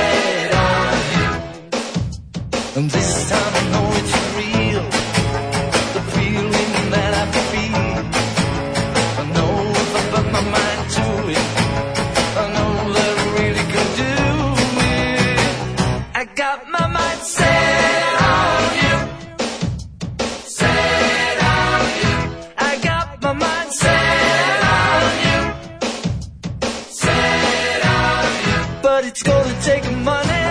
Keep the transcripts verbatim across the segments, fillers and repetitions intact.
set on you. And this time I know it's real, the feeling that I feel. I know if I put my mind to it, I know that I really can do it. I got my mind set on you, set on you. I got my mind set on you, set on you. But it's gonna take money,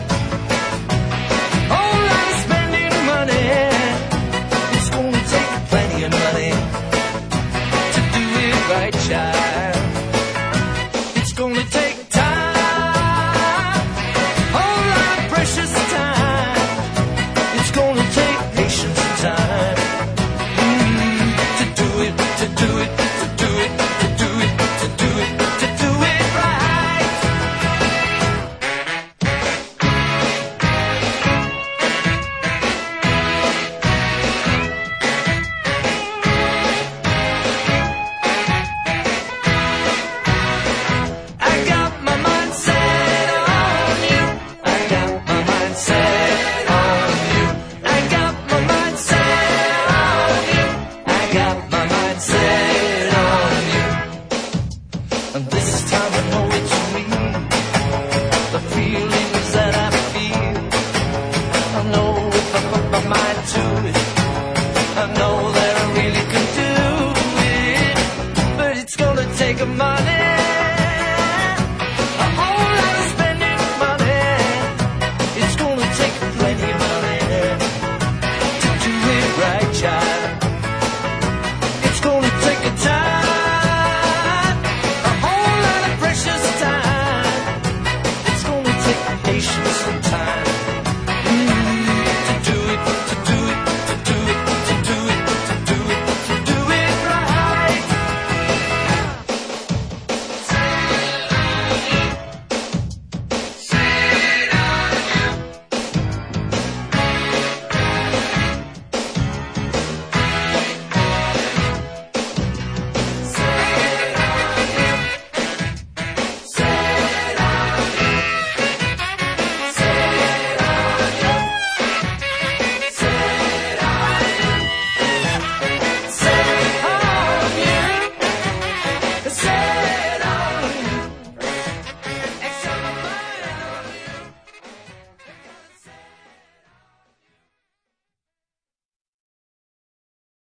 whole lot of spending money. It's gonna take plenty of money to do it right, child. It's gonna take time, whole lot of precious time. It's gonna take patience and time mm, to do it, to do it, to do it, to do it, to do it, to do it right. I got my mind set on you. I got my mind set on you. I got my mind set on you. I got my mind set on you. And this time I know it's real, the feelings that I feel. I know if I put my mind to it, I know that I really can do it. But it's gonna take money, a whole lot of spending money. It's gonna take plenty of money to do it right, child. It's gonna take a time, a whole lot of precious time. It's gonna take patience